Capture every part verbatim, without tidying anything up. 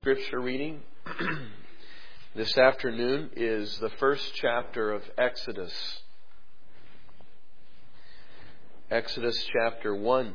Scripture reading this afternoon is the first chapter of Exodus. Exodus chapter one.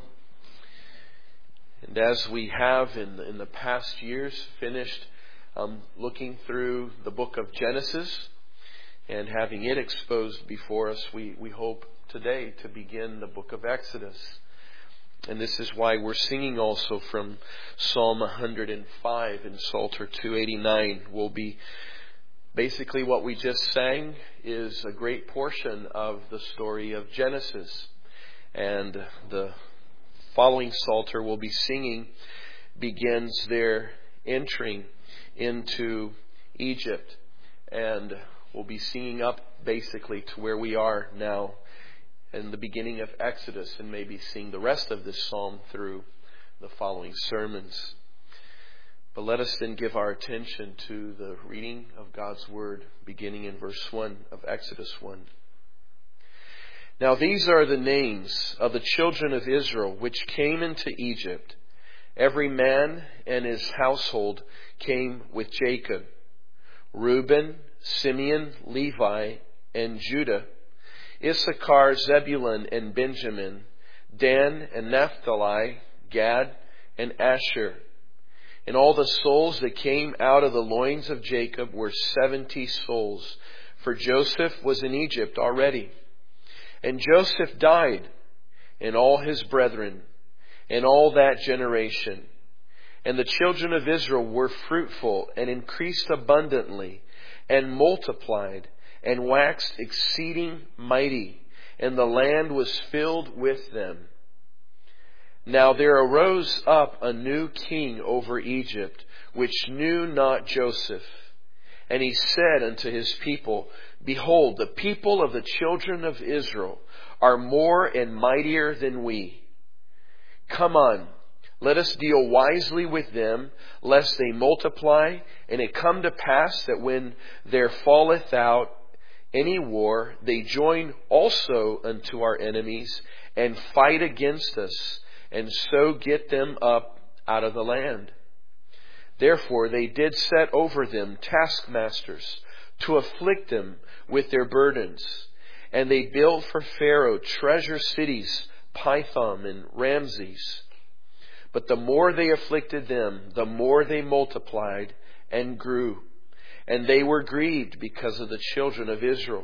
And as we have in, in the past years finished um, looking through the book of Genesis and having it exposed before us, we, we hope today to begin the book of Exodus. And this is why we're singing also from Psalm one hundred five and Psalter two eighty-nine. Will be basically what we just sang is a great portion of the story of Genesis. And the following Psalter we'll be singing begins their entering into Egypt. And we'll be singing up basically to where we are now in the beginning of Exodus, and maybe sing the rest of this psalm through the following sermons. But let us then give our attention to the reading of God's Word, beginning in verse one of Exodus one. Now these are the names of the children of Israel which came into Egypt. Every man and his household came with Jacob. Reuben, Simeon, Levi, and Judah. Issachar, Zebulun, and Benjamin, Dan and Naphtali, Gad and Asher. And all the souls that came out of the loins of Jacob were seventy souls, for Joseph was in Egypt already. And Joseph died, and all his brethren, and all that generation. And the children of Israel were fruitful, and increased abundantly, and multiplied, and waxed exceeding mighty, and the land was filled with them. Now there arose up a new king over Egypt, which knew not Joseph. And he said unto his people, Behold, the people of the children of Israel are more and mightier than we. Come on, let us deal wisely with them, lest they multiply, and it come to pass that when there falleth out any war, they join also unto our enemies, and fight against us, and so get them up out of the land. Therefore they did set over them taskmasters, to afflict them with their burdens. And they built for Pharaoh treasure cities, Pithom and Ramses. But the more they afflicted them, the more they multiplied and grew. And they were grieved because of the children of Israel.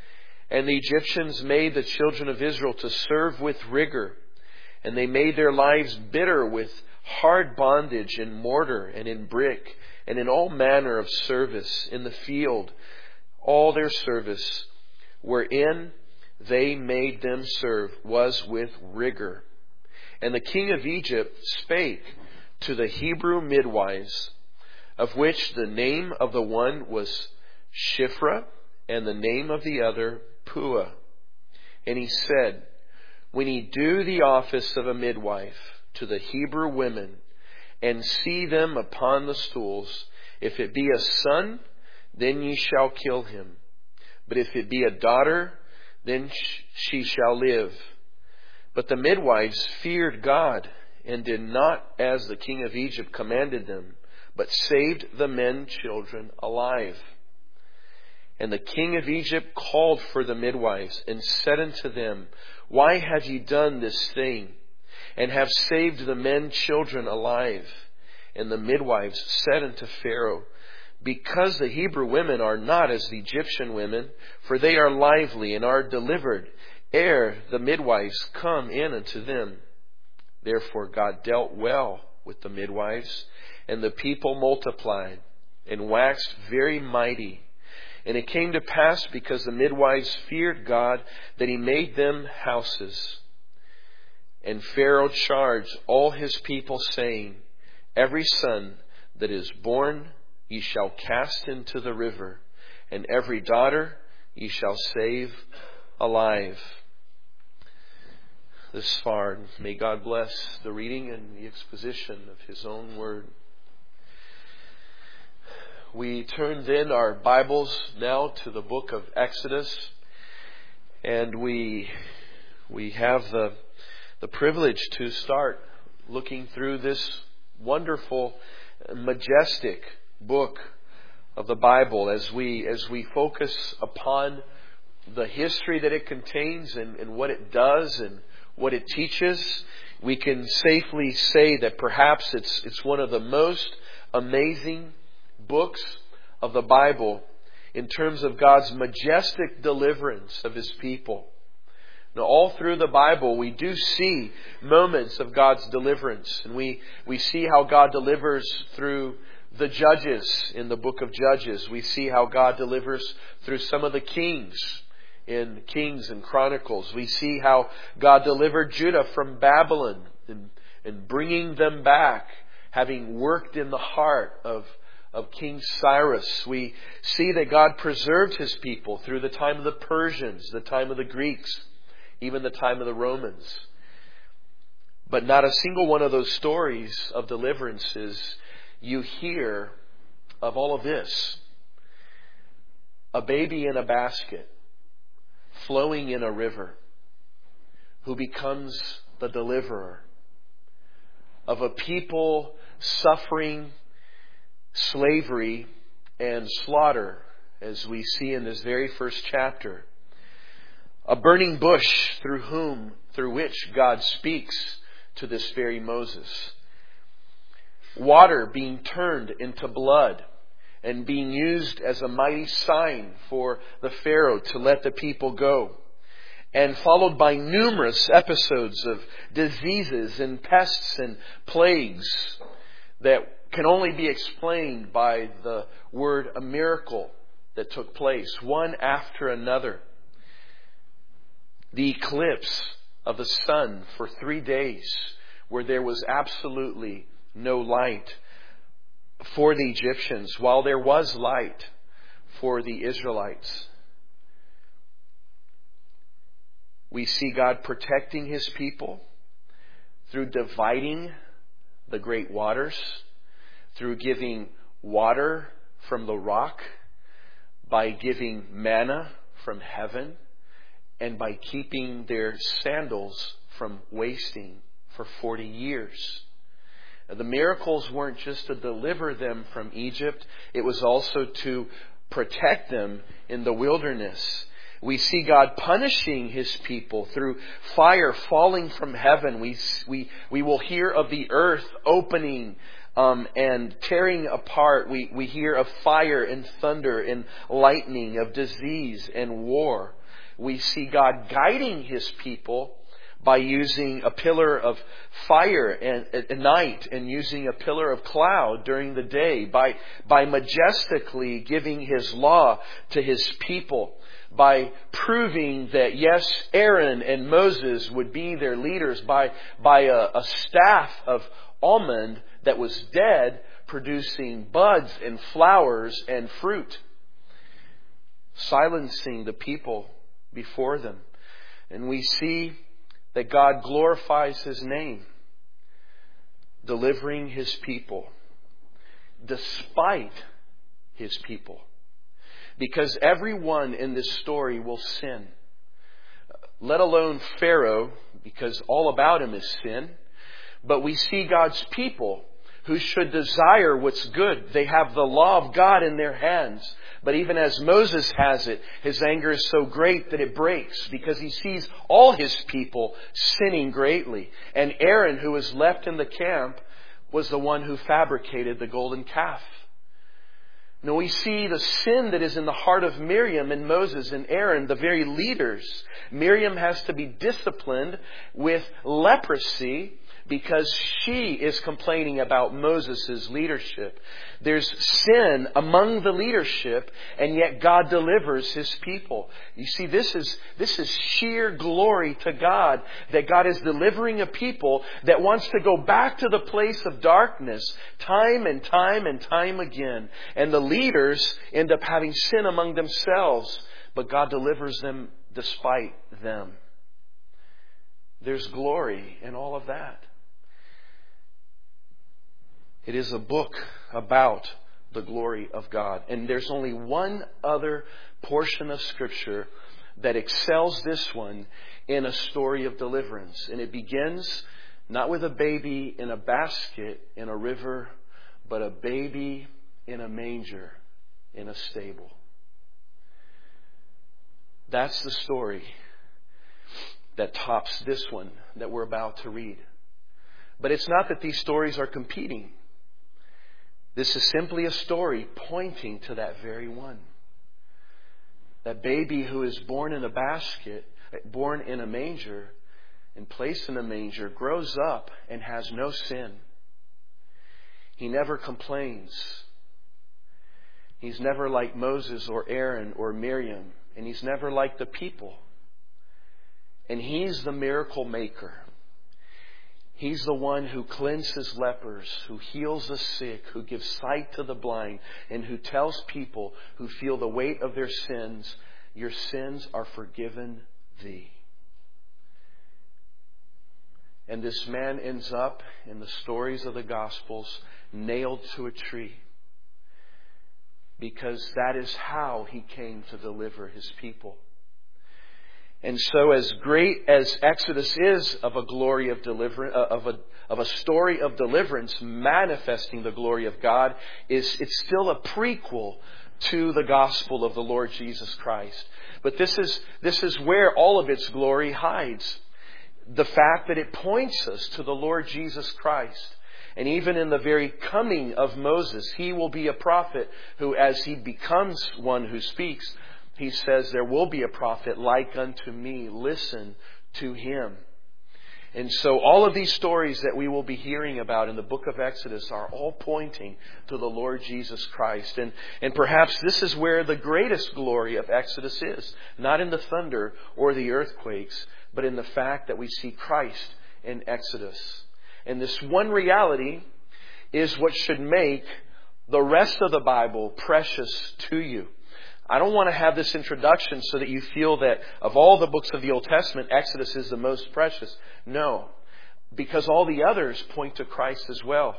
And the Egyptians made the children of Israel to serve with rigor. And they made their lives bitter with hard bondage in mortar and in brick and in all manner of service in the field. All their service wherein they made them serve was with rigor. And the king of Egypt spake to the Hebrew midwives, of which the name of the one was Shiphrah, and the name of the other Puah. And he said, When ye do the office of a midwife to the Hebrew women, and see them upon the stools, if it be a son, then ye shall kill him. But if it be a daughter, then she shall live. But the midwives feared God, and did not as the king of Egypt commanded them, but saved the men children alive. And the king of Egypt called for the midwives, and said unto them, Why have ye done this thing, and have saved the men children alive? And the midwives said unto Pharaoh, Because the Hebrew women are not as the Egyptian women, for they are lively and are delivered, ere the midwives come in unto them. Therefore God dealt well with the midwives, and the people multiplied, and waxed very mighty. And it came to pass, because the midwives feared God, that he made them houses. And Pharaoh charged all his people, saying, Every son that is born ye shall cast into the river, and every daughter ye shall save alive. This far, may God bless the reading and the exposition of His own Word. We turn then our Bibles now to the book of Exodus, and we we have the the privilege to start looking through this wonderful majestic book of the Bible, as we as we focus upon the history that it contains and, and what it does and what it teaches, we can safely say that perhaps it's it's one of the most amazing books of the Bible in terms of God's majestic deliverance of His people. Now, all through the Bible, we do see moments of God's deliverance. And we, we see how God delivers through the judges in the book of Judges. We see how God delivers through some of the kings in Kings and Chronicles. We see how God delivered Judah from Babylon and, and bringing them back, having worked in the heart of, of King Cyrus. We see that God preserved His people through the time of the Persians, the time of the Greeks, even the time of the Romans. But not a single one of those stories of deliverances you hear of all of this. A baby in a basket, flowing in a river, who becomes the deliverer. Of a people suffering slavery and slaughter, as we see in this very first chapter. A burning bush through whom, through which God speaks to this very Moses. Water being turned into blood and being used as a mighty sign for the Pharaoh to let the people go. And followed by numerous episodes of diseases and pests and plagues that can only be explained by the word a miracle that took place, one after another. The eclipse of the sun for three days where there was absolutely no light for the Egyptians, while there was light for the Israelites. We see God protecting His people through dividing the great waters, through giving water from the rock, by giving manna from heaven, and by keeping their sandals from wasting for forty years. Now, the miracles weren't just to deliver them from Egypt. It was also to protect them in the wilderness. We see God punishing His people through fire falling from heaven. We, we, we will hear of the earth opening um, and tearing apart. We, we hear of fire and thunder and lightning, of disease and war. We see God guiding His people by using a pillar of fire and, at night and using a pillar of cloud during the day, by, by majestically giving His law to His people, by proving that, yes, Aaron and Moses would be their leaders, by, by a, a staff of almond that was dead, producing buds and flowers and fruit, silencing the people before them. And we see that God glorifies His name, delivering His people despite His people. Because everyone in this story will sin. Let alone Pharaoh, because all about him is sin. But we see God's people who should desire what's good. They have the law of God in their hands. But even as Moses has it, his anger is so great that it breaks, because he sees all his people sinning greatly. And Aaron, who was left in the camp, was the one who fabricated the golden calf. Now we see the sin that is in the heart of Miriam and Moses and Aaron, the very leaders. Miriam has to be disciplined with leprosy because she is complaining about Moses' leadership. There's sin among the leadership, and yet God delivers His people. You see, this is, this is sheer glory to God, that God is delivering a people that wants to go back to the place of darkness time and time and time again. And the leaders end up having sin among themselves, but God delivers them despite them. There's glory in all of that. It is a book about the glory of God. And there's only one other portion of Scripture that excels this one in a story of deliverance. And it begins not with a baby in a basket in a river, but a baby in a manger in a stable. That's the story that tops this one that we're about to read. But it's not that these stories are competing. This is simply a story pointing to that very one. That baby who is born in a basket, born in a manger, and placed in a manger, grows up and has no sin. He never complains. He's never like Moses or Aaron or Miriam. And he's never like the people. And he's the miracle maker. He's the one who cleanses lepers, who heals the sick, who gives sight to the blind, and who tells people who feel the weight of their sins, your sins are forgiven thee. And this man ends up in the stories of the Gospels nailed to a tree. Because that is how he came to deliver his people. And so as great as Exodus is of a glory of deliverance, of a, of a story of deliverance manifesting the glory of God, is it's still a prequel to the gospel of the Lord Jesus Christ. But this is, this is where all of its glory hides. The fact that it points us to the Lord Jesus Christ. And even in the very coming of Moses, he will be a prophet who, as he becomes one who speaks, he says, there will be a prophet like unto me. Listen to him. And so all of these stories that we will be hearing about in the book of Exodus are all pointing to the Lord Jesus Christ. And, and perhaps this is where the greatest glory of Exodus is. Not in the thunder or the earthquakes, but in the fact that we see Christ in Exodus. And this one reality is what should make the rest of the Bible precious to you. I don't want to have this introduction so that you feel that of all the books of the Old Testament, Exodus is the most precious. No, because all the others point to Christ as well.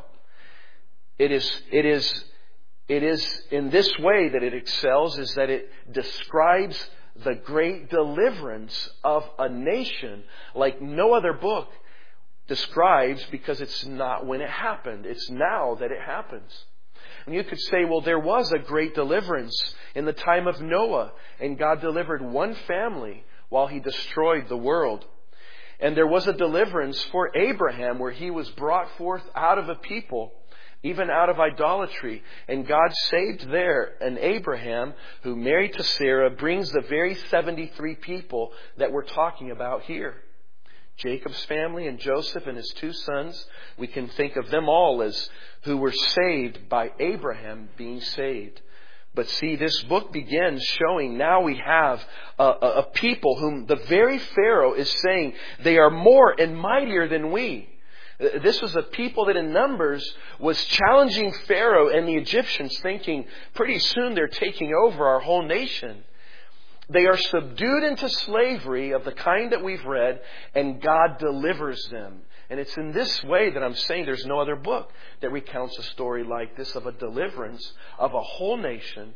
It is, it is, it is in this way that it excels, is that it describes the great deliverance of a nation like no other book describes, because it's not when it happened. It's now that it happens. And you could say, well, there was a great deliverance in the time of Noah, and God delivered one family while he destroyed the world. And there was a deliverance for Abraham where he was brought forth out of a people, even out of idolatry. And God saved there. And Abraham, who married to Sarah, brings the very seventy-three people that we're talking about here. Jacob's family and Joseph and his two sons, we can think of them all as who were saved by Abraham being saved. But see, this book begins showing now we have a, a, a people whom the very Pharaoh is saying they are more and mightier than we. This was a people that in numbers was challenging Pharaoh and the Egyptians, thinking pretty soon they're taking over our whole nation. They are subdued into slavery of the kind that we've read, and God delivers them. And it's in this way that I'm saying there's no other book that recounts a story like this of a deliverance of a whole nation,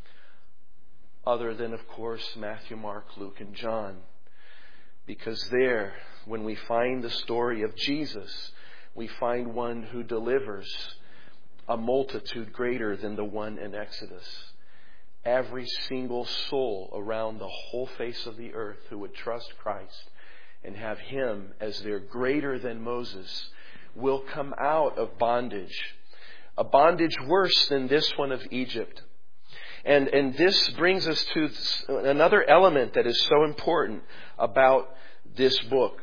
other than, of course, Matthew, Mark, Luke, and John. Because there, when we find the story of Jesus, we find one who delivers a multitude greater than the one in Exodus. Every single soul around the whole face of the earth who would trust Christ and have Him as their greater than Moses will come out of bondage. A bondage worse than this one of Egypt. And, and this brings us to another element that is so important about this book.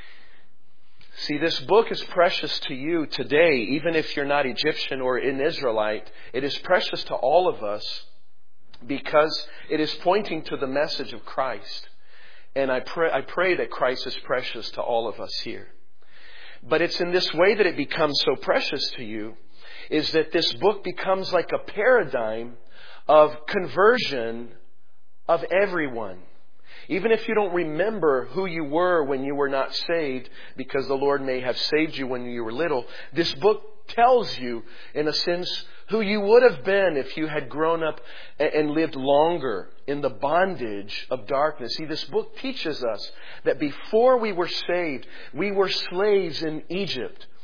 See, this book is precious to you today, even if you're not Egyptian or an Israelite. It is precious to all of us, because it is pointing to the message of Christ. And I pray, I pray that Christ is precious to all of us here. But it's in this way that it becomes so precious to you, is that this book becomes like a paradigm of conversion of everyone. Even if you don't remember who you were when you were not saved, because the Lord may have saved you when you were little, this book tells you, in a sense, who you would have been if you had grown up and lived longer in the bondage of darkness. See, this book teaches us that before we were saved, we were slaves in Egypt.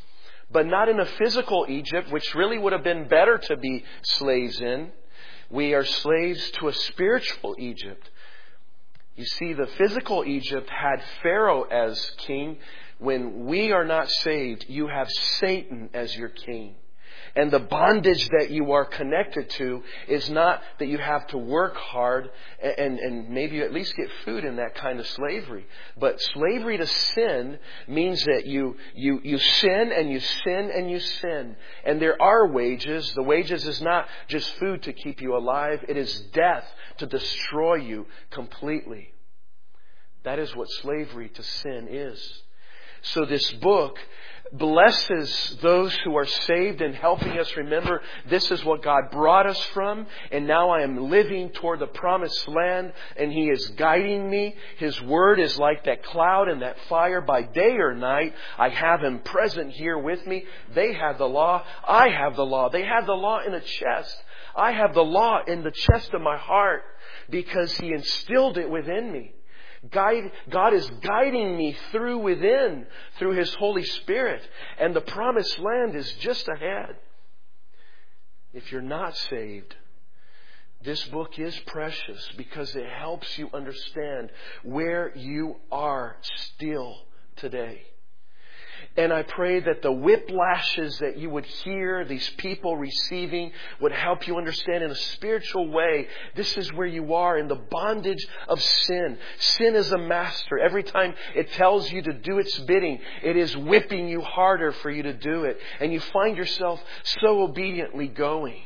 but not in a physical Egypt, which really would have been better to be slaves in. We are slaves to a spiritual Egypt. You see, the physical Egypt had Pharaoh as king. When we are not saved, you have Satan as your king. And the bondage that you are connected to is not that you have to work hard and, and maybe you at least get food in that kind of slavery. But slavery to sin means that you, you, you sin and you sin and you sin. And there are wages. The wages is not just food to keep you alive. It is death to destroy you completely. That is what slavery to sin is. So this book blesses those who are saved and helping us remember this is what God brought us from, and now I am living toward the promised land and He is guiding me. His word is like that cloud and that fire by day or night. I have Him present here with me. They have the law. I have the law. They have the law in a chest. I have the law in the chest of my heart because He instilled it within me. Guide, God is guiding me through within, through His Holy Spirit. And the promised land is just ahead. If you're not saved, this book is precious because it helps you understand where you are still today. And I pray that the whiplashes that you would hear these people receiving would help you understand in a spiritual way, this is where you are in the bondage of sin. Sin is a master. Every time it tells you to do its bidding, it is whipping you harder for you to do it. And you find yourself so obediently going.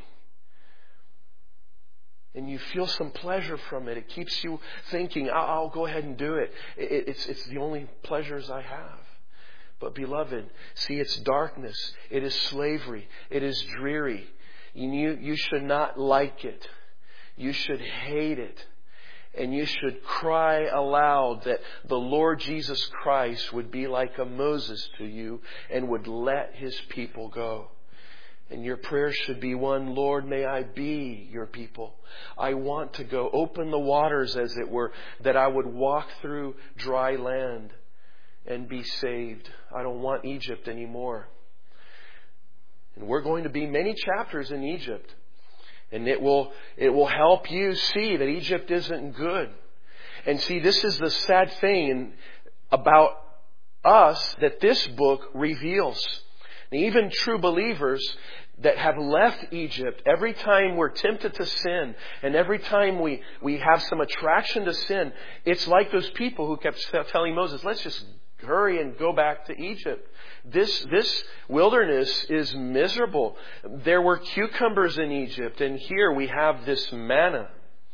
And you feel some pleasure from it. It keeps you thinking, I'll, I'll go ahead and do it. it it's, it's the only pleasures I have. But beloved, see, it's darkness. It is slavery. It is dreary. You, you should not like it. You should hate it. And you should cry aloud that the Lord Jesus Christ would be like a Moses to you and would let His people go. And your prayer should be one, Lord, may I be your people. I want to go. Open the waters, as it were, that I would walk through dry land and be saved. I don't want Egypt anymore. And we're going to be many chapters in Egypt. And it will, it will help you see that Egypt isn't good. And see, this is the sad thing about us that this book reveals. And even true believers that have left Egypt, every time we're tempted to sin and every time we, we have some attraction to sin, it's like those people who kept telling Moses, let's just hurry and go back to Egypt. This, this wilderness is miserable. There were cucumbers in Egypt, and here we have this manna.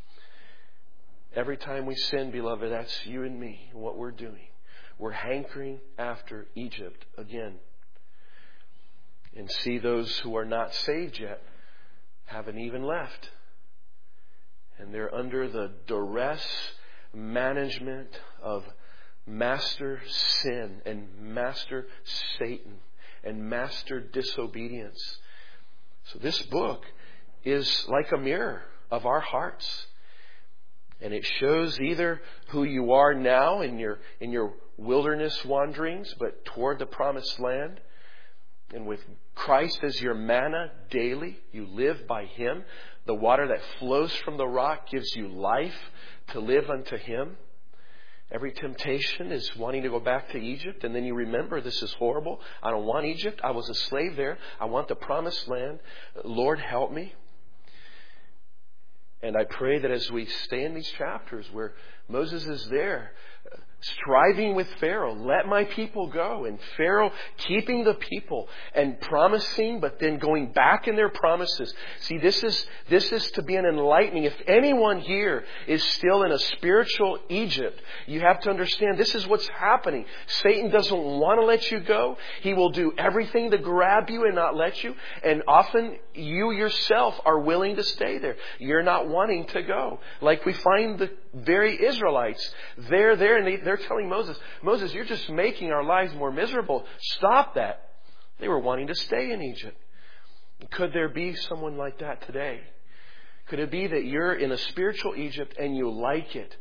Every time we sin, beloved, that's you and me, what we're doing. We're hankering after Egypt again. And see, those who are not saved yet haven't even left. And they're under the duress management of master sin and master Satan and master disobedience. So this book is like a mirror of our hearts. And it shows either who you are now in your in your wilderness wanderings, but toward the promised land. And with Christ as your manna daily, you live by Him. The water that flows from the rock gives you life to live unto Him. Every temptation is wanting to go back to Egypt, and then you remember this is horrible. I don't want Egypt. I was a slave there. I want the promised land. Lord, help me. And I pray that as we stay in these chapters where Moses is there, striving with Pharaoh, let my people go. And Pharaoh keeping the people and promising, but then going back in their promises. See, this is, this is to be an enlightening. If anyone here is still in a spiritual Egypt, you have to understand this is what's happening. Satan doesn't want to let you go. He will do everything to grab you and not let you. And often you yourself are willing to stay there. You're not wanting to go. Like we find the very Israelites. They're there and they, they're telling Moses, Moses, you're just making our lives more miserable. Stop that. They were wanting to stay in Egypt. Could there be someone like that today? Could it be that you're in a spiritual Egypt and you like it?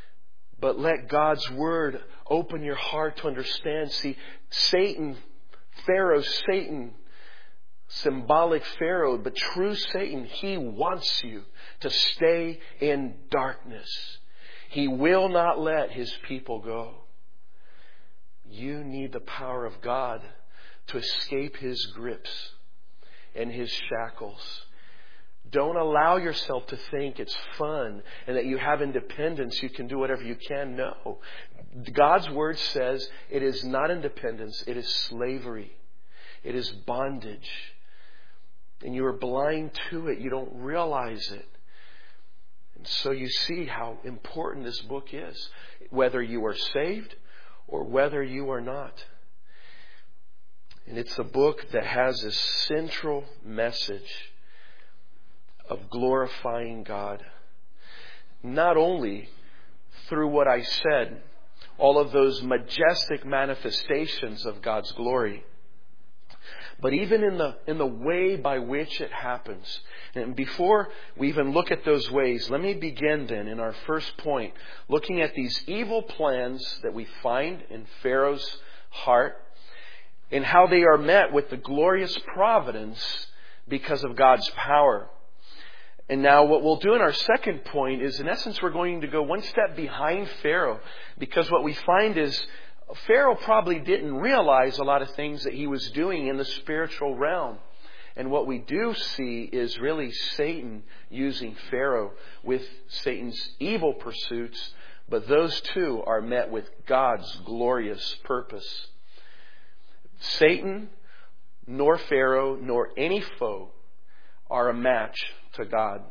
But let God's Word open your heart to understand. See, Satan Pharaoh, Satan, symbolic Pharaoh, but true Satan, he wants you to stay in darkness. He will not let his people go. You need the power of God to escape his grips and his shackles. Don't allow yourself to think it's fun and that you have independence. You can do whatever you can. No. God's word says it is not independence. It is slavery. It is bondage. And you are blind to it. You don't realize it. And so you see how important this book is. Whether you are saved or whether you are not. And it's a book that has a central message of glorifying God. Not only through what I said, all of those majestic manifestations of God's glory, but even in the in the way by which it happens. And before we even look at those ways, let me begin then in our first point, looking at these evil plans that we find in Pharaoh's heart and how they are met with the glorious providence because of God's power. And now what we'll do in our second point is, in essence, we're going to go one step behind Pharaoh, because what we find is Pharaoh probably didn't realize a lot of things that he was doing in the spiritual realm. And what we do see is really Satan using Pharaoh with Satan's evil pursuits, but those two are met with God's glorious purpose. Satan, nor Pharaoh, nor any foe are a match to God.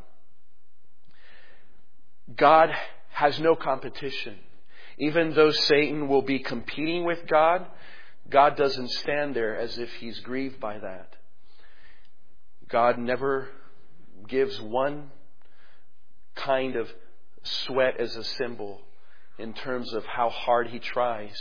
God has no competition. Even though Satan will be competing with God, God doesn't stand there as if he's grieved by that. God never gives one kind of sweat as a symbol in terms of how hard he tries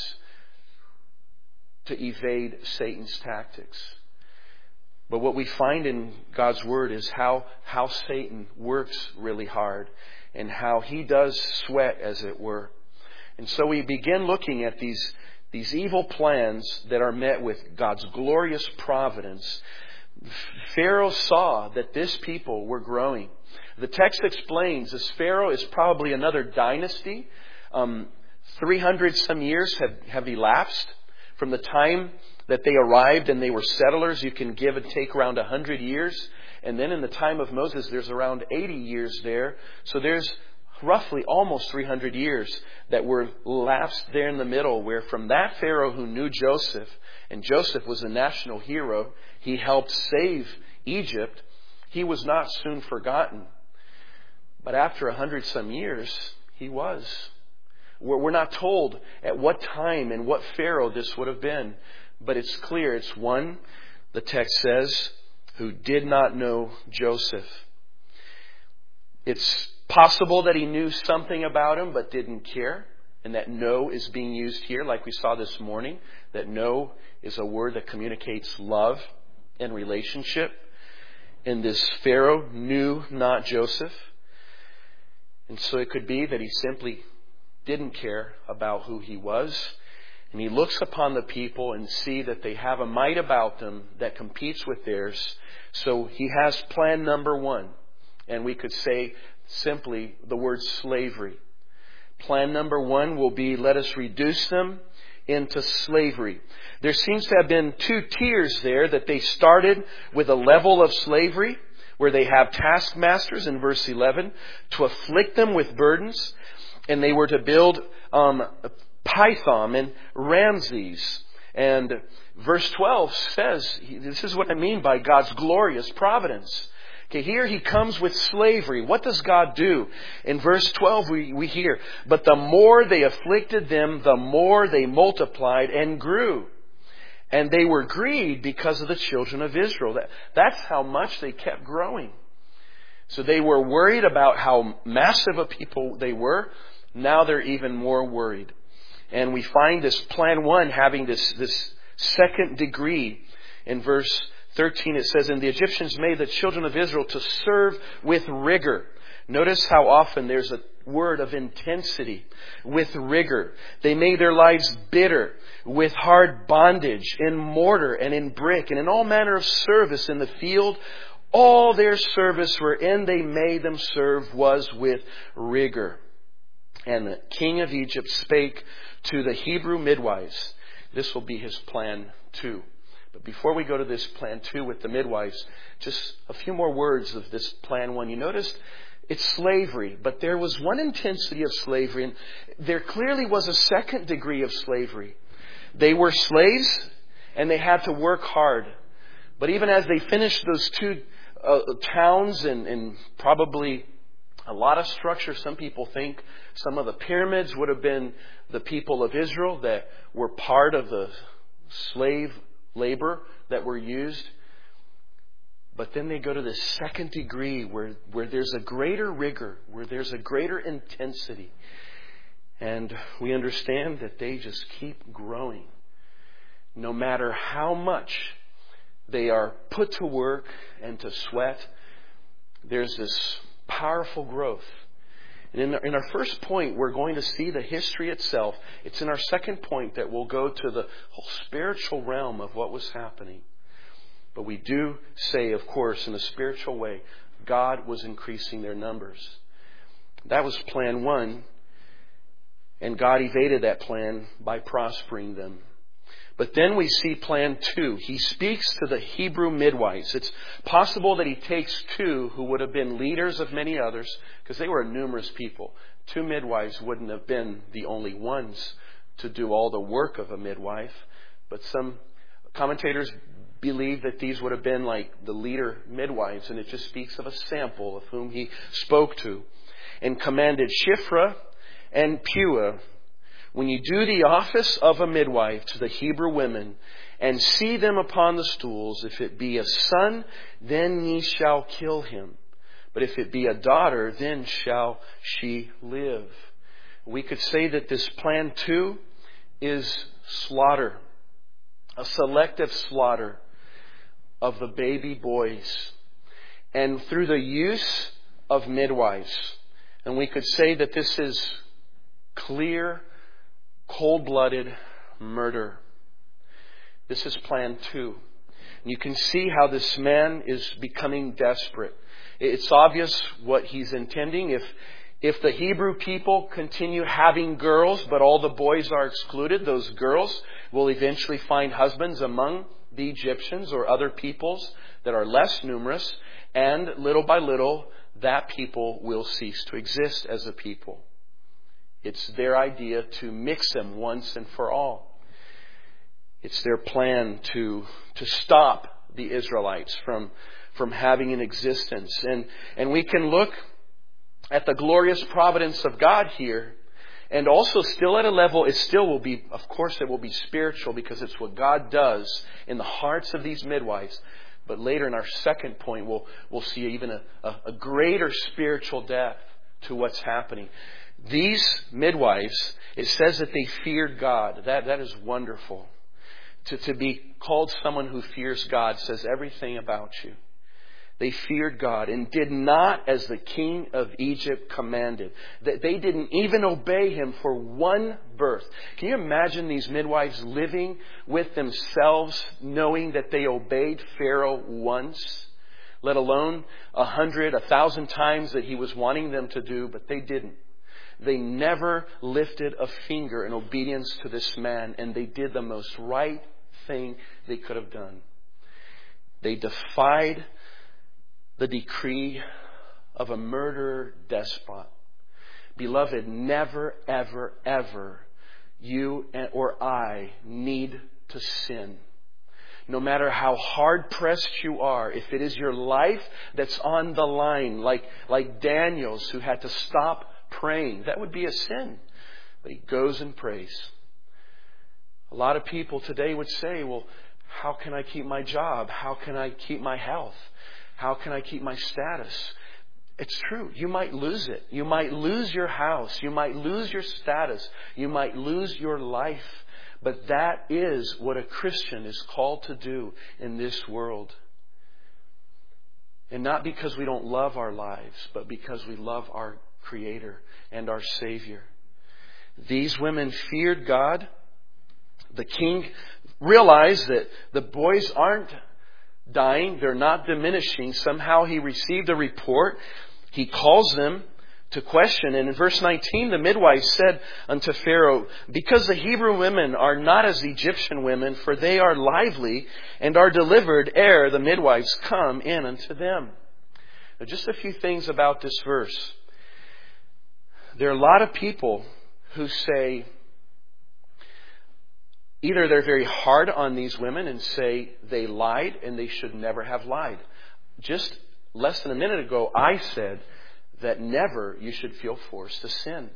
to evade Satan's tactics. But what we find in God's Word is how, how Satan works really hard and how he does sweat, as it were. And so we begin looking at these, these evil plans that are met with God's glorious providence. Pharaoh saw that this people were growing. The text explains this Pharaoh is probably another dynasty. Um, three hundred some years have, have elapsed from the time that they arrived and they were settlers. You can give and take around one hundred years. And then in the time of Moses, there's around eighty years there. So there's roughly almost three hundred years that were lapsed there in the middle, where from that Pharaoh who knew Joseph, and Joseph was a national hero, he helped save Egypt, he was not soon forgotten. But after a hundred some years, he was. We're not told at what time and what Pharaoh this would have been. But it's clear it's one, the text says, who did not know Joseph. It's possible that he knew something about him but didn't care. And that know is being used here, like we saw this morning. That know is a word that communicates love and relationship. And this Pharaoh knew not Joseph. And so it could be that he simply didn't care about who he was. And he looks upon the people and see that they have a might about them that competes with theirs. So he has plan number one. And we could say simply the word slavery. Plan number one will be, let us reduce them into slavery. There seems to have been two tiers there, that they started with a level of slavery where they have taskmasters in verse eleven to afflict them with burdens. And they were to build um, Pithom and Ramses. And verse twelve says, this is what I mean by God's glorious providence. Okay, here he comes with slavery. What does God do? In verse twelve we, we hear, but the more they afflicted them, the more they multiplied and grew. And they were grieved because of the children of Israel. That, that's how much they kept growing. So they were worried about how massive a people they were. Now they're even more worried. And we find this plan one having this, this second degree. In verse thirteen it says, and the Egyptians made the children of Israel to serve with rigor. Notice how often there's a word of intensity. With rigor. They made their lives bitter. with hard bondage, in mortar and in brick, and in all manner of service in the field. All their service wherein they made them serve was with rigor. And the king of Egypt spake to the Hebrew midwives. This will be his plan two. But before we go to this plan two with the midwives, just a few more words of this plan one. You noticed it's slavery, but there was one intensity of slavery, and there clearly was a second degree of slavery. They were slaves, and they had to work hard. But even as they finished those two uh, towns and, and probably a lot of structure, some people think some of the pyramids would have been the people of Israel that were part of the slave labor that were used. But then they go to the second degree where, where there's a greater rigor, where there's a greater intensity. And we understand that they just keep growing. No matter how much they are put to work and to sweat, there's this powerful growth. And in, the, in our first point, we're going to see the history itself. It's in our second point that we'll go to the whole spiritual realm of what was happening. But we do say, of course, in a spiritual way, God was increasing their numbers. That was plan one. And God evaded that plan by prospering them. But then we see plan two. He speaks to the Hebrew midwives. It's possible that he takes two who would have been leaders of many others, because they were a numerous people. Two midwives wouldn't have been the only ones to do all the work of a midwife. But some commentators believe that these would have been like the leader midwives, and it just speaks of a sample of whom he spoke to. And commanded Shiphrah and Puah, when you do the office of a midwife to the Hebrew women, and see them upon the stools, if it be a son, then ye shall kill him. But if it be a daughter, then shall she live. We could say that this plan two is slaughter, a selective slaughter of the baby boys, and through the use of midwives. And we could say that this is clear, cold-blooded murder. This is plan two. And you can see how this man is becoming desperate. It's obvious what he's intending. If if the Hebrew people continue having girls, but all the boys are excluded, those girls will eventually find husbands among the Egyptians or other peoples that are less numerous. And little by little, that people will cease to exist as a people. It's their idea to mix them once and for all. It's their plan to to stop the Israelites from, from having an existence. And, and we can look at the glorious providence of God here. And also still at a level, it still will be, of course it will be spiritual, because it's what God does in the hearts of these midwives. But later in our second point, we'll, we'll see even a, a, a greater spiritual depth to what's happening. These midwives, it says that they feared God. That, that is wonderful. To, to be called someone who fears God says everything about you. They feared God and did not as the king of Egypt commanded. That they didn't even obey him for one birth. Can you imagine these midwives living with themselves, knowing that they obeyed Pharaoh once, let alone a hundred, a thousand times that he was wanting them to do, but they didn't. They never lifted a finger in obedience to this man, and they did the most right thing they could have done. They defied the decree of a murderer despot. Beloved, never, ever, ever you or I need to sin. No matter how hard pressed you are, if it is your life that's on the line, like, like Daniel's who had to stop praying, that would be a sin. But he goes and prays. A lot of people today would say, well, how can I keep my job? How can I keep my health? How can I keep my status? It's true. You might lose it. You might lose your house. You might lose your status. You might lose your life. But that is what a Christian is called to do in this world. And not because we don't love our lives, but because we love our Creator and our Savior. These women feared God. the king realized that the boys aren't dying. They're not diminishing. Somehow he received a report. He calls them to question. And in verse nineteen, the midwife said unto Pharaoh, because the Hebrew women are not as Egyptian women, for they are lively and are delivered ere the midwives come in unto them. Now, just a few things about this verse. There are a lot of people who say, either they're very hard on these women and say they lied and they should never have lied. Just less than a minute ago, I said that never you should feel forced to sin.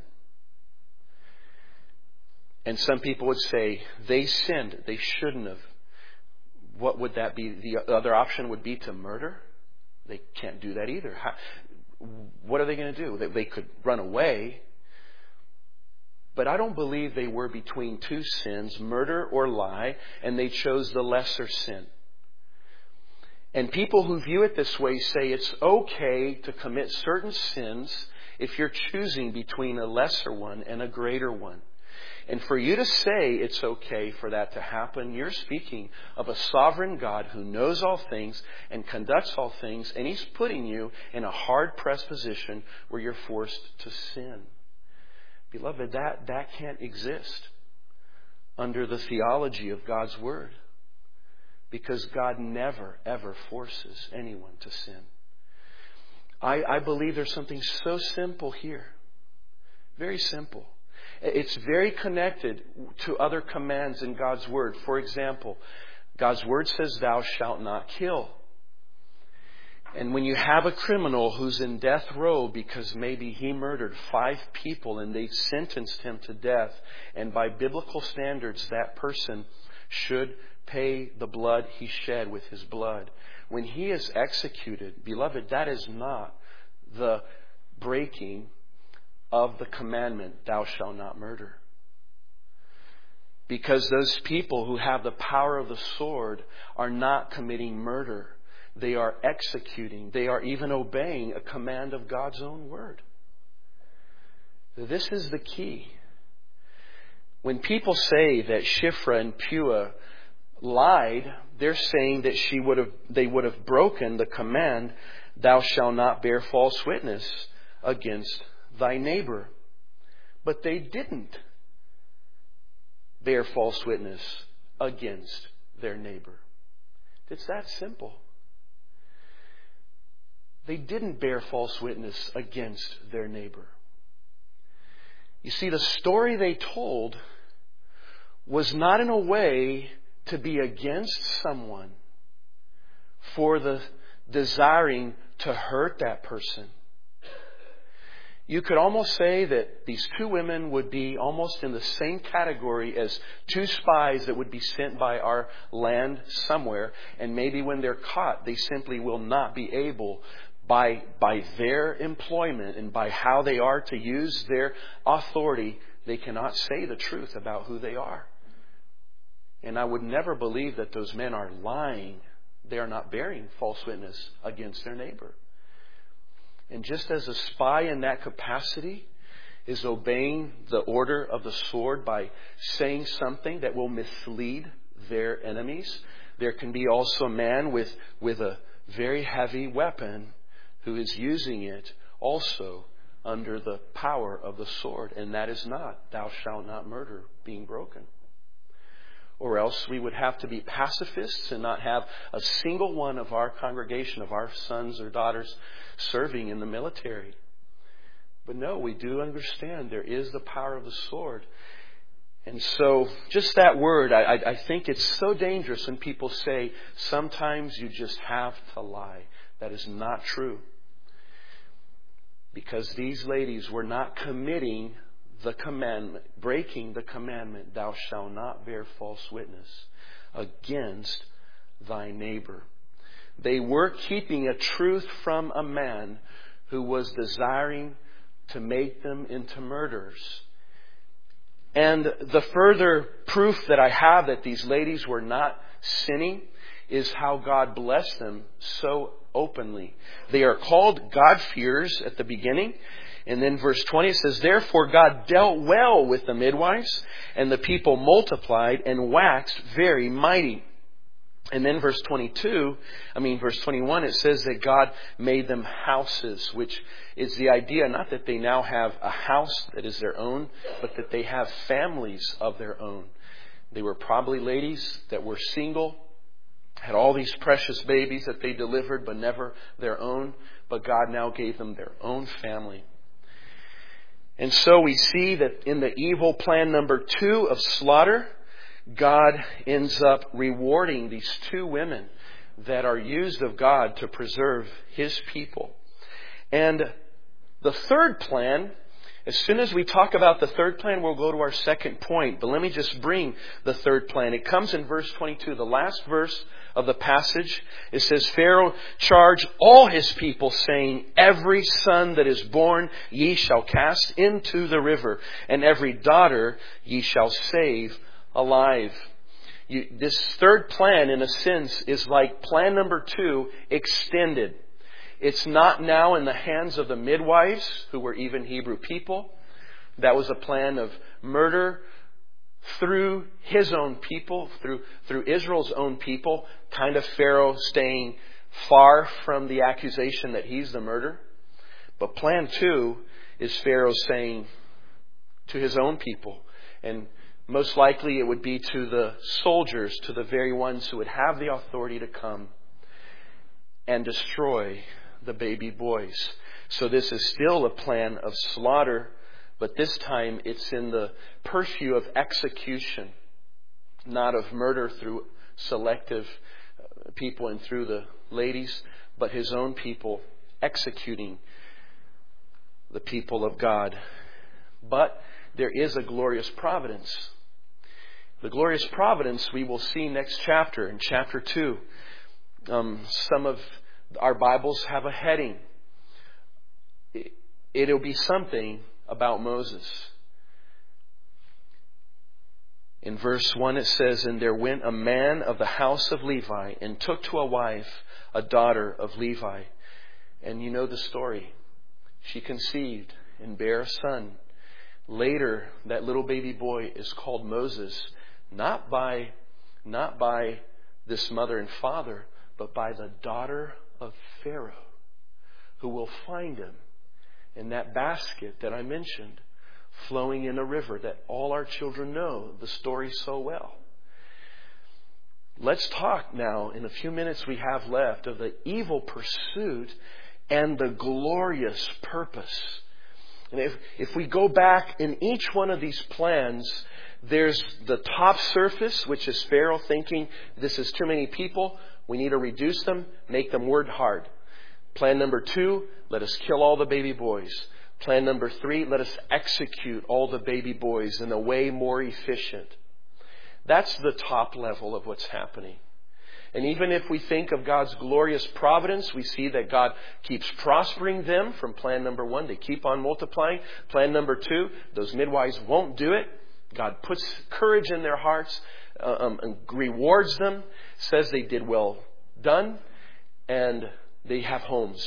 And some people would say they sinned. They shouldn't have. What would that be? The other option would be to murder. They can't do that either. How, what are they going to do? They, they could run away. But I don't believe they were between two sins, murder or lie, and they chose the lesser sin. And people who view it this way say it's okay to commit certain sins if you're choosing between a lesser one and a greater one. And for you to say it's okay for that to happen, you're speaking of a sovereign God who knows all things and conducts all things, and He's putting you in a hard-pressed position where you're forced to sin. Beloved, that, that can't exist under the theology of God's Word. Because God never, ever forces anyone to sin. I, I believe there's something so simple here. Very simple. It's very connected to other commands in God's Word. For example, God's Word says, thou shalt not kill. And when you have a criminal who's in death row because maybe he murdered five people and they sentenced him to death, and by biblical standards that person should pay the blood he shed with his blood. When he is executed, beloved, that is not the breaking of the commandment, thou shalt not murder. Because those people who have the power of the sword are not committing murder. They are executing. They are even obeying a command of God's own word. This is the key. When people say that Shiphrah and Puah lied, they're saying that she would have, they would have broken the command, thou shalt not bear false witness against thy neighbor. But they didn't bear false witness against their neighbor. It's that simple. They didn't bear false witness against their neighbor. You see, the story they told was not in a way to be against someone for the desiring to hurt that person. You could almost say that these two women would be almost in the same category as two spies that would be sent by our land somewhere. And maybe when they're caught, they simply will not be able, by, by their employment and by how they are to use their authority, they cannot say the truth about who they are. And I would never believe that those men are lying. They are not bearing false witness against their neighbor. And just as a spy in that capacity is obeying the order of the sword by saying something that will mislead their enemies, there can be also a man with, with a very heavy weapon who is using it also under the power of the sword. And that is not, thou shalt not murder, being broken. Or else we would have to be pacifists and not have a single one of our congregation, of our sons or daughters, serving in the military. But no, we do understand there is the power of the sword. And so just that word, I, I think it's so dangerous when people say, sometimes you just have to lie. That is not true. Because these ladies were not committing the commandment, breaking the commandment, thou shalt not bear false witness against thy neighbor. They were keeping a truth from a man who was desiring to make them into murderers. And the further proof that I have that these ladies were not sinning is how God blessed them so openly. They are called God-fearers at the beginning. And then verse twenty says, therefore God dealt well with the midwives, and the people multiplied and waxed very mighty. And then verse twenty-two, I mean verse twenty-one, it says that God made them houses, which is the idea not that they now have a house that is their own, but that they have families of their own. They were probably ladies that were single, had all these precious babies that they delivered, but never their own. But God now gave them their own family. And so we see that in the evil plan number two of slaughter, God ends up rewarding these two women that are used of God to preserve His people. And the third plan, as soon as we talk about the third plan, we'll go to our second point. But let me just bring the third plan. It comes in verse twenty-two, the last verse of the passage. It says, Pharaoh charged all his people, saying, every son that is born ye shall cast into the river, and every daughter ye shall save alive. You, this third plan, in a sense, is like plan number two extended. It's not now in the hands of the midwives, who were even Hebrew people. That was a plan of murder through his own people, through through Israel's own people, kind of Pharaoh staying far from the accusation that he's the murderer. But plan two is Pharaoh saying to his own people, and most likely it would be to the soldiers, to the very ones who would have the authority to come and destroy the baby boys. So this is still a plan of slaughter, but this time it's in the purview of execution, not of murder through selective people and through the ladies, but his own people executing the people of God. But there is a glorious providence. The glorious providence we will see next chapter, in chapter two. Um, some of our Bibles have a heading. It'll be something about Moses. In verse one it says, and there went a man of the house of Levi, and took to a wife a daughter of Levi. And you know the story. She conceived and bare a son. Later, that little baby boy is called Moses, not by, not by this mother and father, but by the daughter of Pharaoh, who will find him in that basket that I mentioned, flowing in a river that all our children know the story so well. Let's talk now, in a few minutes we have left, of the evil pursuit and the glorious purpose. And if, if we go back in each one of these plans, there's the top surface, which is Pharaoh thinking, this is too many people, we need to reduce them, make them word hard. Plan number two, let us kill all the baby boys. Plan number three, let us execute all the baby boys in a way more efficient. That's the top level of what's happening. And even if we think of God's glorious providence, we see that God keeps prospering them from plan number one. They keep on multiplying. Plan number two, those midwives won't do it. God puts courage in their hearts uh, um, and rewards them, says they did well done, and they have homes.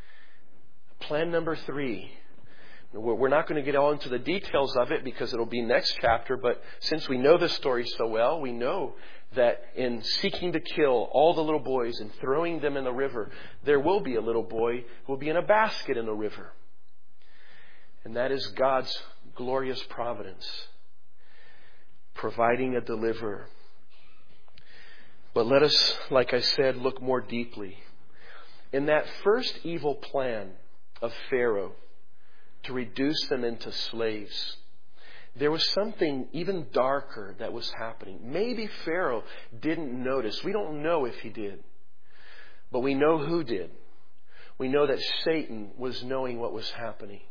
Plan number three. We're not going to get all into the details of it because it'll be next chapter, but since we know the story so well, we know that in seeking to kill all the little boys and throwing them in the river, there will be a little boy who will be in a basket in the river. And that is God's glorious providence, providing a deliverer. But let us, like I said, look more deeply. In that first evil plan of Pharaoh, to reduce them into slaves, there was something even darker that was happening. Maybe Pharaoh didn't notice. We don't know if he did. But we know who did. We know that Satan was knowing what was happening.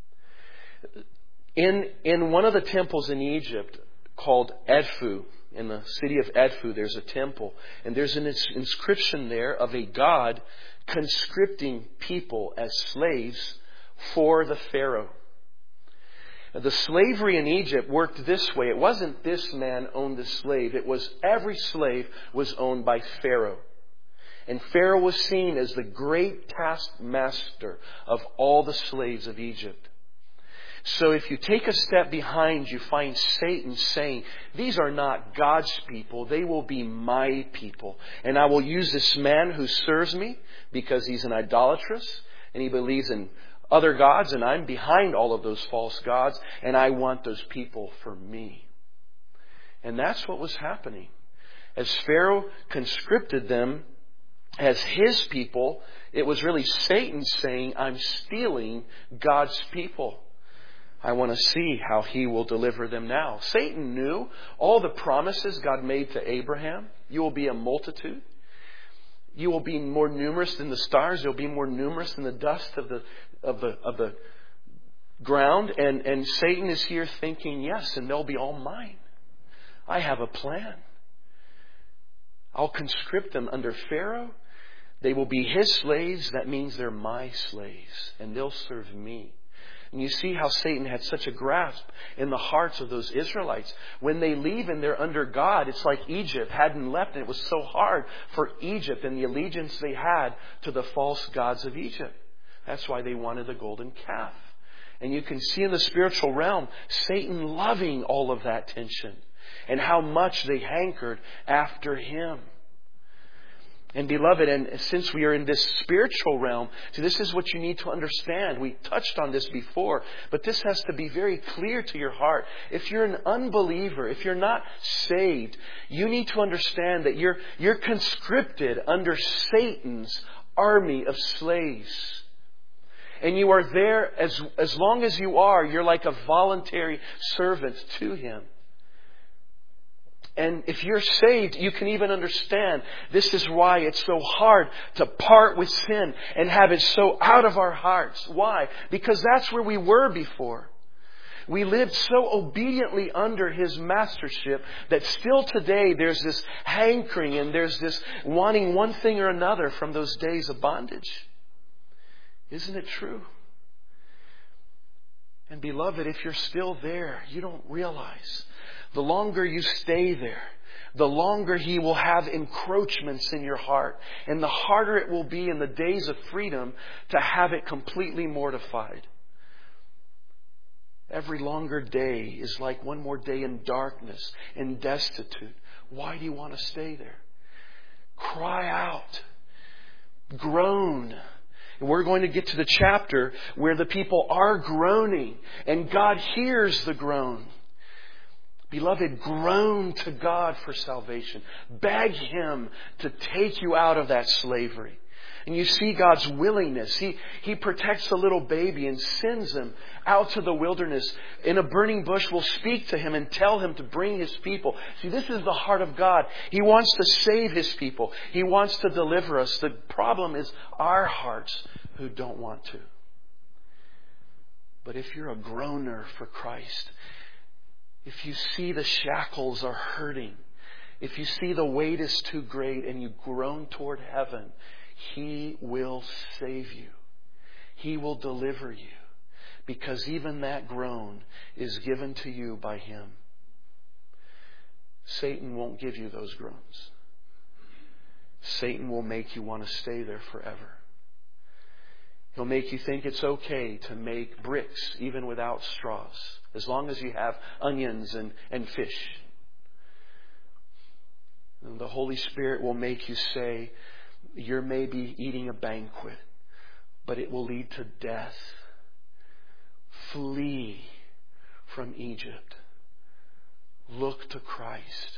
In, in one of the temples in Egypt called Edfu, in the city of Edfu, there's a temple. And there's an inscription there of a god conscripting people as slaves for the Pharaoh. The slavery in Egypt worked this way. It wasn't this man owned the slave. It was every slave was owned by Pharaoh. And Pharaoh was seen as the great taskmaster of all the slaves of Egypt. So if you take a step behind, you find Satan saying, these are not God's people. They will be my people. And I will use this man who serves me because he's an idolatrous and he believes in other gods. And I'm behind all of those false gods. And I want those people for me. And that's what was happening. As Pharaoh conscripted them as his people, it was really Satan saying, I'm stealing God's people. I want to see how he will deliver them now. Satan knew all the promises God made to Abraham. You will be a multitude. You will be more numerous than the stars. You'll be more numerous than the dust of the of the of the ground. And, and Satan is here thinking, yes, and they'll be all mine. I have a plan. I'll conscript them under Pharaoh. They will be his slaves. That means they're my slaves. And they'll serve me. And you see how Satan had such a grasp in the hearts of those Israelites. When they leave and they're under God, it's like Egypt hadn't left. And it was so hard for Egypt and the allegiance they had to the false gods of Egypt. That's why they wanted the golden calf. And you can see in the spiritual realm, Satan loving all of that tension. And how much they hankered after him. And beloved, and since we are in this spiritual realm, so this is what you need to understand. We touched on this before, but this has to be very clear to your heart. If you're an unbeliever, if you're not saved, you need to understand that you're, you're conscripted under Satan's army of slaves. And you are there, as, as long as you are, you're like a voluntary servant to him. And if you're saved, you can even understand this is why it's so hard to part with sin and have it so out of our hearts. Why? Because that's where we were before. We lived so obediently under his mastership that still today there's this hankering and there's this wanting one thing or another from those days of bondage. Isn't it true? And beloved, if you're still there, you don't realize the longer you stay there, the longer he will have encroachments in your heart. And the harder it will be in the days of freedom to have it completely mortified. Every longer day is like one more day in darkness, in destitute. Why do you want to stay there? Cry out. Groan. And we're going to get to the chapter where the people are groaning and God hears the groan. Beloved, groan to God for salvation. Beg him to take you out of that slavery. And you see God's willingness. He, he protects the little baby and sends him out to the wilderness. In a burning bush will speak to him and tell him to bring his people. See, this is the heart of God. He wants to save his people. He wants to deliver us. The problem is our hearts who don't want to. But if you're a groaner for Christ, if you see the shackles are hurting, if you see the weight is too great and you groan toward heaven, he will save you. He will deliver you. Because even that groan is given to you by him. Satan won't give you those groans. Satan will make you want to stay there forever. He'll make you think it's okay to make bricks even without straws, as long as you have onions and, and fish. And the Holy Spirit will make you say, you're maybe eating a banquet, but it will lead to death. Flee from Egypt. Look to Christ.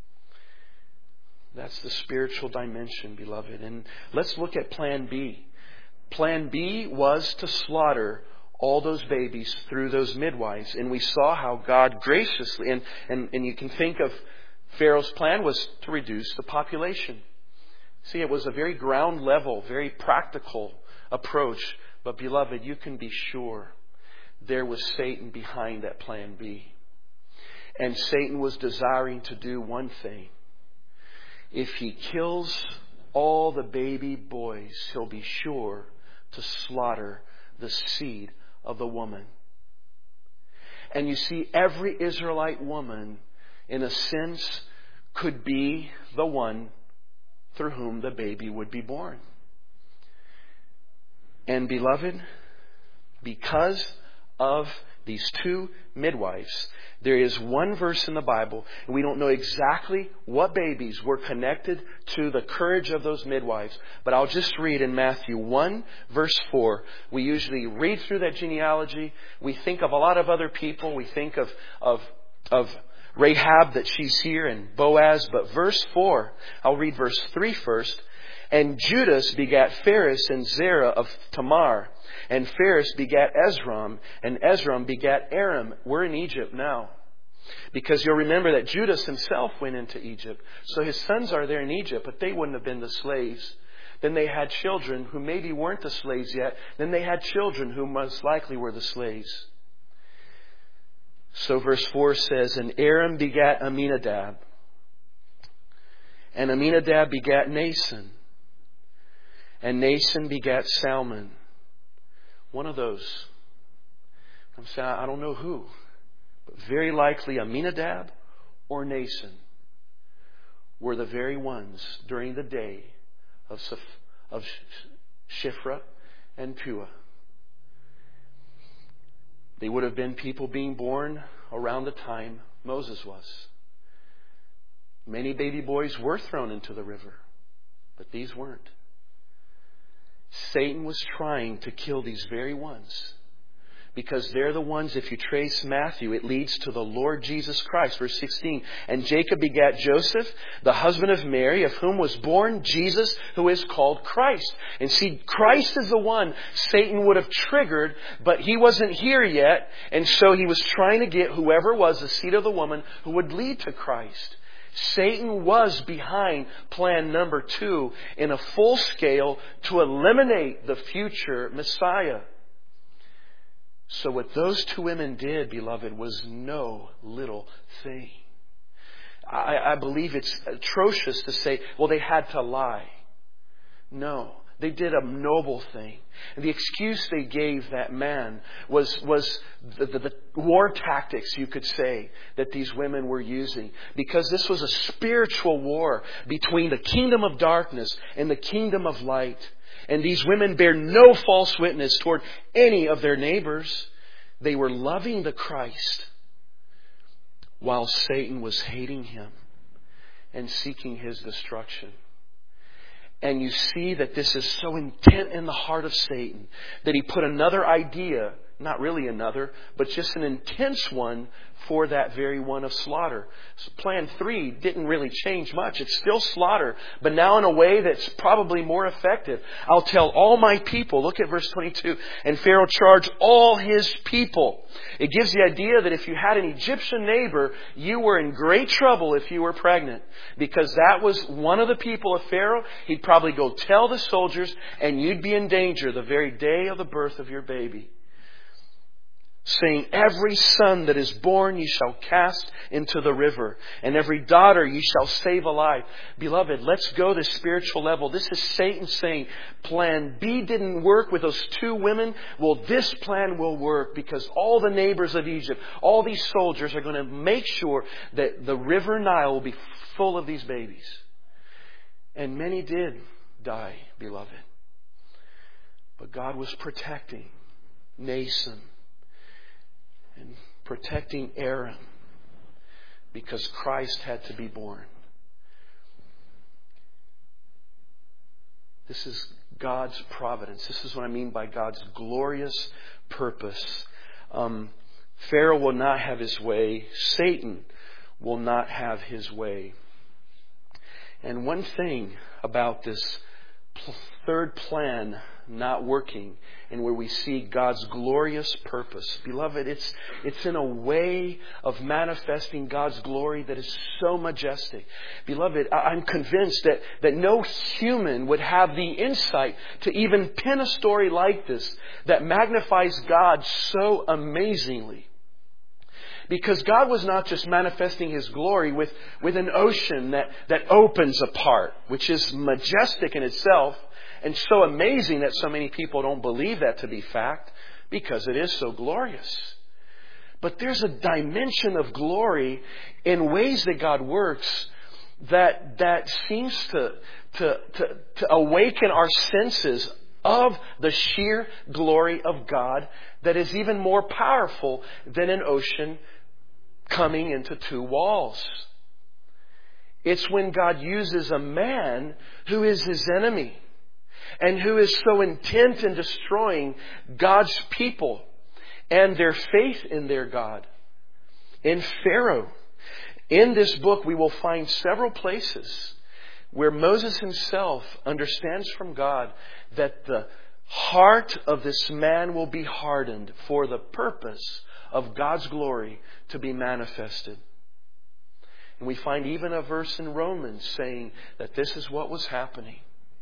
That's the spiritual dimension, beloved. And let's look at plan B. Plan B was to slaughter all those babies through those midwives. And we saw how God graciously, and, and, and you can think of Pharaoh's plan was to reduce the population. See, it was a very ground level, very practical approach. But beloved, you can be sure there was Satan behind that plan B. And Satan was desiring to do one thing. If he kills all the baby boys, he'll be sure to slaughter the seed of the woman. And you see, every Israelite woman, in a sense, could be the one through whom the baby would be born. And beloved, because of these two midwives, there is one verse in the Bible, and we don't know exactly what babies were connected to the courage of those midwives, but I'll just read in Matthew one, verse four. We usually read through that genealogy. We think of a lot of other people. We think of, of, of Rahab, that she's here, and Boaz. But verse four, I'll read verse three first. And Judas begat Phares and Zerah of Tamar. And Phares begat Ezram. And Ezram begat Aram. We're in Egypt now. Because you'll remember that Judas himself went into Egypt. So his sons are there in Egypt, but they wouldn't have been the slaves. Then they had children who maybe weren't the slaves yet. Then they had children who most likely were the slaves. So verse four says, And Aram begat Aminadab. And Aminadab begat Nason. And Nason begat Salmon. One of those. I'm saying, I don't know who. But very likely Aminadab or Nason were the very ones during the day of, of Shiphrah and Puah. They would have been people being born around the time Moses was. Many baby boys were thrown into the river, but these weren't. Satan was trying to kill these very ones because they're the ones, if you trace Matthew, it leads to the Lord Jesus Christ. Verse sixteen, And Jacob begat Joseph, the husband of Mary, of whom was born Jesus, who is called Christ. And see, Christ is the one Satan would have triggered, but he wasn't here yet. And so he was trying to get whoever was the seed of the woman who would lead to Christ. Satan was behind plan number two in a full scale to eliminate the future Messiah. So what those two women did, beloved, was no little thing. I, I believe it's atrocious to say, well, they had to lie. No. They did a noble thing. And the excuse they gave that man was, was the, the, the war tactics, you could say, that these women were using. Because this was a spiritual war between the kingdom of darkness and the kingdom of light. And these women bear no false witness toward any of their neighbors. They were loving the Christ while Satan was hating him and seeking his destruction. And you see that this is so intent in the heart of Satan that he put another idea, not really another, but just an intense one for that very one of slaughter. So plan three didn't really change much. It's still slaughter, but now in a way that's probably more effective. I'll tell all my people, look at verse twenty-two, and Pharaoh charged all his people. It gives the idea that if you had an Egyptian neighbor, you were in great trouble if you were pregnant. Because that was one of the people of Pharaoh. He'd probably go tell the soldiers, and you'd be in danger the very day of the birth of your baby. Saying, every son that is born ye shall cast into the river, and every daughter ye shall save alive. Beloved, let's go to spiritual level. This is Satan saying, plan B didn't work with those two women. Well, this plan will work because all the neighbors of Egypt, all these soldiers are going to make sure that the river Nile will be full of these babies. And many did die, beloved. But God was protecting Nason and protecting Aaron because Christ had to be born. This is God's providence. This is what I mean by God's glorious purpose. Um, Pharaoh will not have his way. Satan will not have his way. And one thing about this third plan not working and where we see God's glorious purpose. Beloved, it's it's in a way of manifesting God's glory that is so majestic. Beloved, I'm convinced that, that no human would have the insight to even pen a story like this that magnifies God so amazingly. Because God was not just manifesting His glory with, with an ocean that, that opens apart, which is majestic in itself, and so amazing that so many people don't believe that to be fact, because it is so glorious. But there's a dimension of glory in ways that God works that that seems to, to, to, to awaken our senses of the sheer glory of God that is even more powerful than an ocean coming into two walls. It's when God uses a man who is His enemy and who is so intent in destroying God's people and their faith in their God. In Pharaoh, in this book we will find several places where Moses himself understands from God that the heart of this man will be hardened for the purpose of God's glory to be manifested. And we find even a verse in Romans saying that this is what was happening.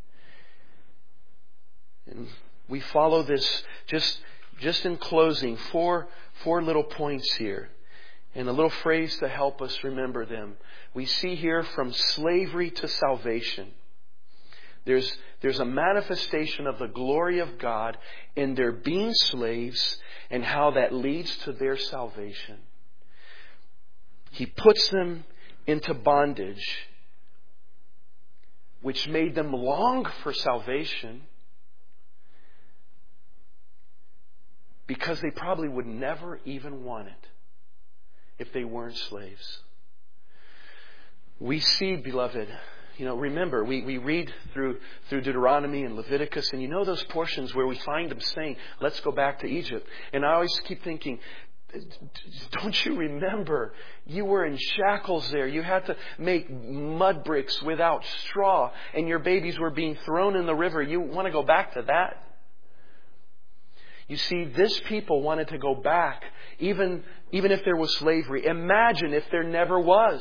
And we follow this just, just in closing, four, four little points here. And a little phrase to help us remember them. We see here from slavery to salvation. There's, there's a manifestation of the glory of God in their being slaves and how that leads to their salvation. He puts them into bondage, which made them long for salvation because they probably would never even want it if they weren't slaves. We see, beloved, you know, remember, we, we read through through Deuteronomy and Leviticus, and you know those portions where we find them saying, let's go back to Egypt. And I always keep thinking, don't you remember? You were in shackles there. You had to make mud bricks without straw, and your babies were being thrown in the river. You want to go back to that? You see, this people wanted to go back, even, even if there was slavery. Imagine if there never was.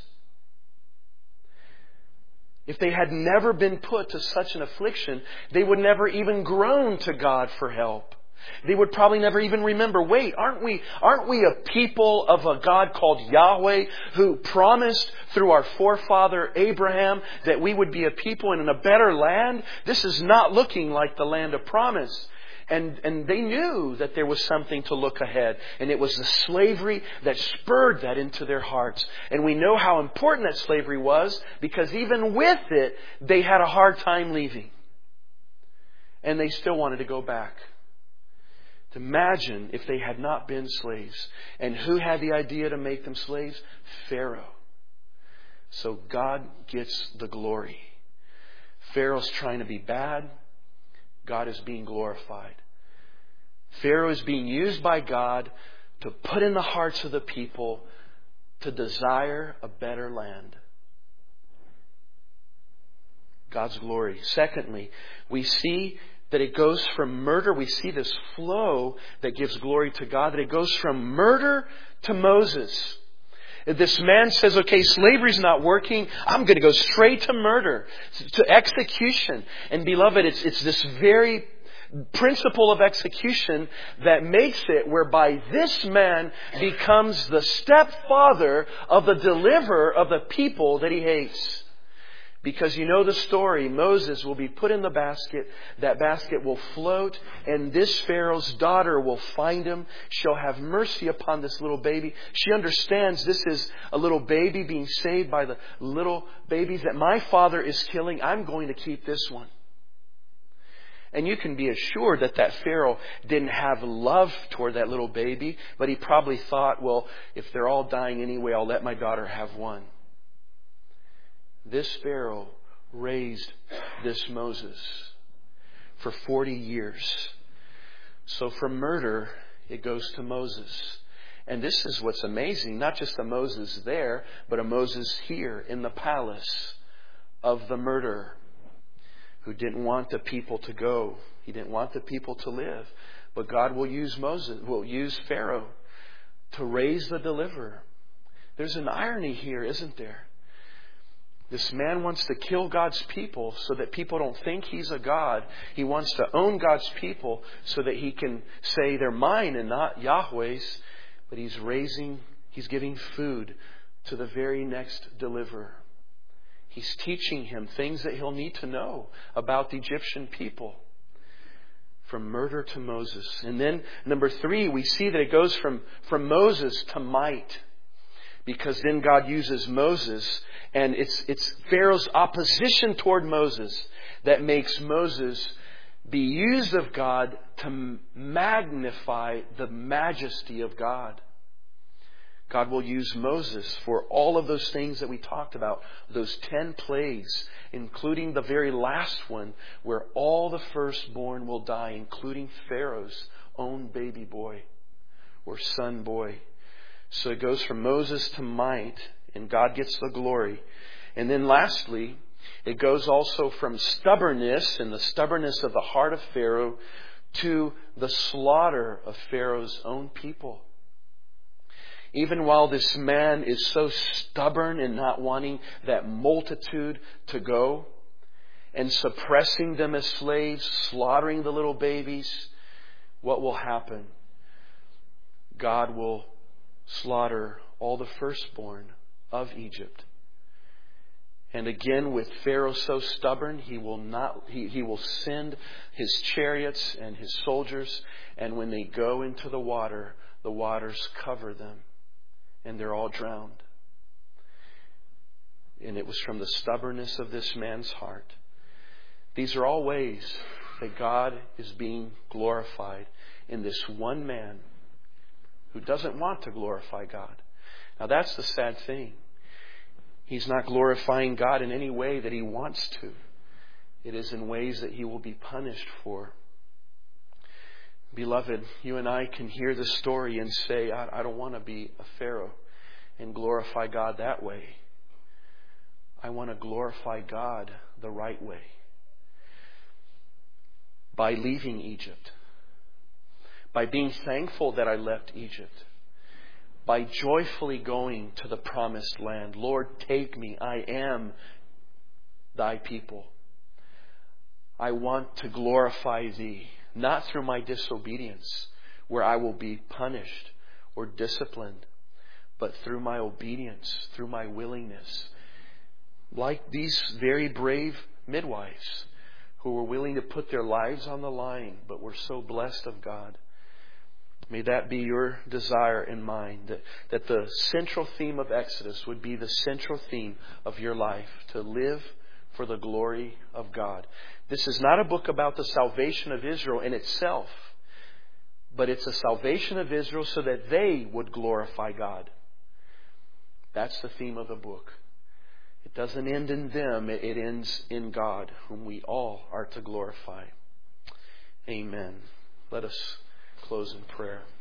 If they had never been put to such an affliction, they would never even groan to God for help. They would probably never even remember, wait, aren't we, aren't we a people of a God called Yahweh who promised through our forefather Abraham that we would be a people in a better land? This is not looking like the land of promise. And, and they knew that there was something to look ahead. And it was the slavery that spurred that into their hearts. And we know how important that slavery was because even with it, they had a hard time leaving. And they still wanted to go back. Imagine if they had not been slaves. And who had the idea to make them slaves? Pharaoh. So God gets the glory. Pharaoh's trying to be bad. God is being glorified. Pharaoh is being used by God to put in the hearts of the people to desire a better land. God's glory. Secondly, we see that it goes from murder. We see this flow that gives glory to God. That it goes from murder to Moses. This man says, okay, slavery's not working. I'm going to go straight to murder, to execution. And beloved, it's, it's this very principle of execution that makes it whereby this man becomes the stepfather of the deliverer of the people that he hates. Because you know the story, Moses will be put in the basket. That basket will float, and this Pharaoh's daughter will find him. She'll have mercy upon this little baby. She understands this is a little baby being saved by the little babies that my father is killing. I'm going to keep this one. And you can be assured that that Pharaoh didn't have love toward that little baby, but he probably thought, well, if they're all dying anyway, I'll let my daughter have one. This Pharaoh raised this Moses for forty years. So from murder, it goes to Moses. And this is what's amazing. Not just a Moses there, but a Moses here in the palace of the murderer who didn't want the people to go. He didn't want the people to live. But God will use Moses, will use Pharaoh to raise the deliverer. There's an irony here, isn't there? This man wants to kill God's people so that people don't think he's a God. He wants to own God's people so that he can say they're mine and not Yahweh's. But he's raising, he's giving food to the very next deliverer. He's teaching him things that he'll need to know about the Egyptian people. From murder to Moses. And then number three, we see that it goes from, from Moses to might. because then God uses Moses, and it's, it's Pharaoh's opposition toward Moses that makes Moses be used of God to magnify the majesty of God. God will use Moses for all of those things that we talked about, those ten plagues, including the very last one where all the firstborn will die, including Pharaoh's own baby boy or son boy. So it goes from Moses to might, and God gets the glory. And then lastly, it goes also from stubbornness and the stubbornness of the heart of Pharaoh to the slaughter of Pharaoh's own people. Even while this man is so stubborn in not wanting that multitude to go and suppressing them as slaves, slaughtering the little babies, what will happen? God will slaughter all the firstborn of Egypt. And again, with Pharaoh so stubborn, he will not he, he will send his chariots and his soldiers, and when they go into the water, the waters cover them, and they're all drowned. And it was from the stubbornness of this man's heart. These are all ways that God is being glorified in this one man who doesn't want to glorify God. Now that's the sad thing. He's not glorifying God in any way that he wants to. It is in ways that he will be punished for. Beloved, you and I can hear the story and say, I, I don't want to be a Pharaoh and glorify God that way. I want to glorify God the right way. By leaving Egypt. By being thankful that I left Egypt. By joyfully going to the promised land. Lord, take me. I am thy people. I want to glorify thee, not through my disobedience, where I will be punished or disciplined, but through my obedience, through my willingness. Like these very brave midwives who were willing to put their lives on the line, but were so blessed of God. May that be your desire and mine, that, that the central theme of Exodus would be the central theme of your life, to live for the glory of God. This is not a book about the salvation of Israel in itself, but it's a salvation of Israel so that they would glorify God. That's the theme of the book. It doesn't end in them, it ends in God, whom we all are to glorify. Amen. Let us close in prayer.